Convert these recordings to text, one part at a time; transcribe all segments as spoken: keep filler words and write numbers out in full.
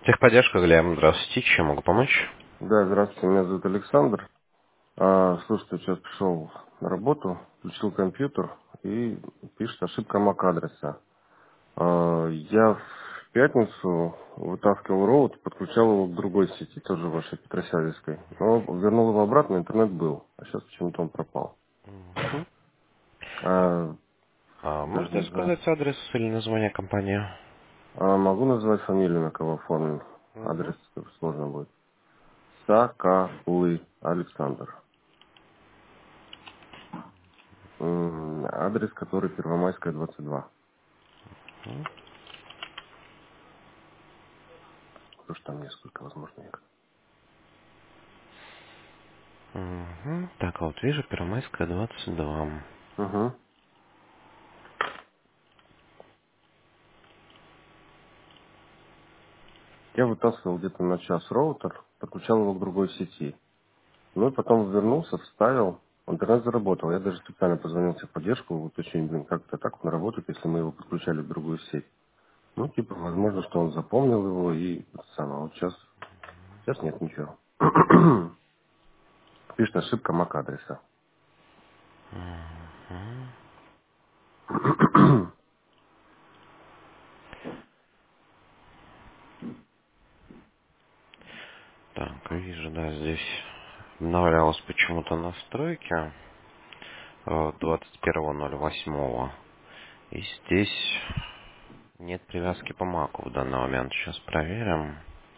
Техподдержка, Глеб, здравствуйте, чем могу помочь? Да, здравствуйте, меня зовут Александр. А, слушайте, сейчас пришел на работу, включил компьютер и пишет ошибка MAC-адреса. А, я в пятницу вытаскивал роут, подключал его к другой сети, тоже вашей Петросявицкой. Но вернул его обратно, интернет был, а сейчас почему-то он пропал. Мгм. А, А даже можете не знаю. сказать адрес или название компании? А, могу назвать фамилию, на кого оформлен. Мгм. Адрес сложно будет. Сакалы Александр. М, Адрес, который Первомайская, двадцать два. Потому что там несколько, возможно, их. Мгм. Так, а вот вижу, Первомайская, двадцать два. Угу. Я вытаскивал где-то на час роутер, подключал его к другой сети. Ну и потом вернулся, вставил, интернет заработал. Я даже специально позвонил в техподдержку, уточнить, блин, как это так он работает, если мы его подключали в другую сеть. Ну, типа, возможно, что он запомнил его и это самое. Вот сейчас, сейчас нет ничего. Пишет ошибка MAC-адреса. Так, вижу, да, здесь обновлялась почему-то настройки э, двадцать первого ноль восьмого. И здесь нет привязки по маку в данный момент. Сейчас проверим.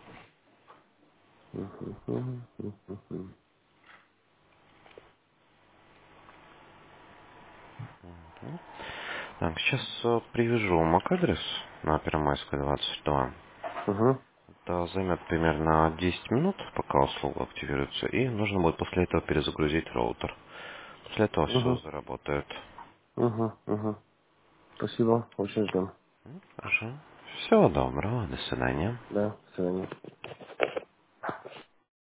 Так, сейчас э, привяжу мак-адрес на Первомайская, двадцать два. Угу, Это займет примерно десять минут, пока услуга активируется, и нужно будет после этого перезагрузить роутер. После этого все угу, заработает. угу, угу. Спасибо, очень ждем. Хорошо. Всего доброго, до свидания. Да, до свидания.